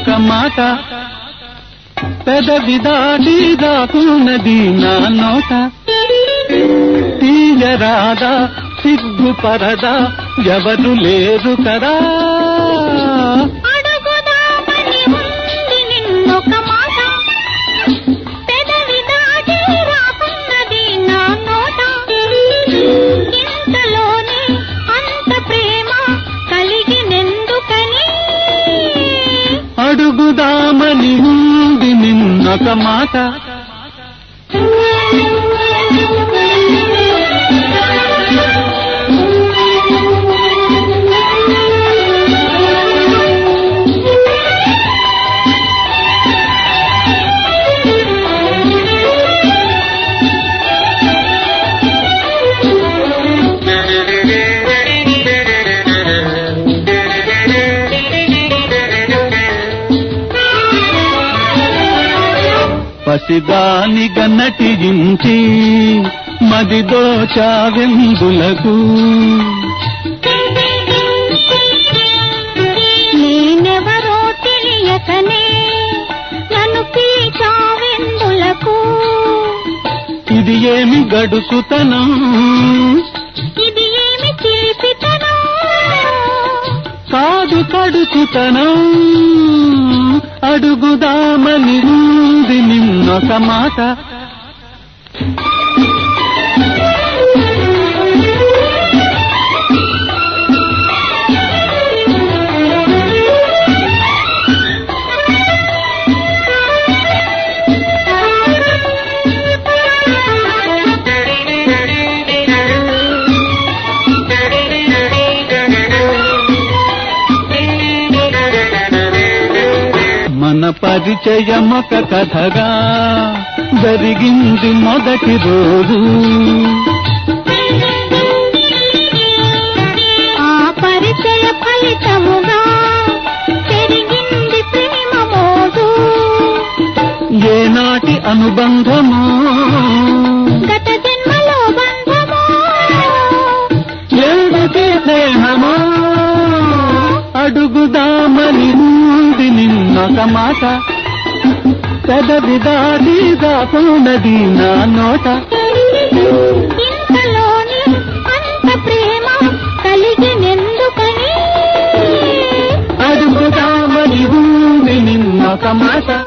నిన్నొక మాట పెదవి దాటి దాకున్నది నా నోట తీయరాదా సిగ్గుపరదా ఎవరు లేరు కదా అడుగుదామని ఉంది నిన్నొక మాట పెదవి దాటి రాకున్నది నా నోట ఇంతలోనే అంత ప్రేమ కలిగినెందుకని అడుగుదామని ఉంది నిన్నొక మాట పసిదానిగా నటించి మది దోచావెందులకు నేనెవరో తెలియకనే నన్ను పీచావెందులకు ఇది ఏమి గడుసుతనం ఇది ఏమి చిలిపితనం కాదు కడుసుతనం అడుగుదామని ఉంది నిన్నొక మాట మన పరిచయమొక కథగా జరిగింది మొదటి రోజు ఆ పరిచయ ఫలితముగా పెరిగింది ప్రేమ మోజు ఏనాటి అనుబంధమో గత జన్మలో బంధమో ఏడుకి స్నేహమో అడుగుదామని ఉంది నిన్నొక మాట పెదవి దాటి దాకున్నది నా నోట ఇంతలోని అంత ప్రేమ కలిగినెందుకని అడుగుదామని ఉంది నిన్నొక మాట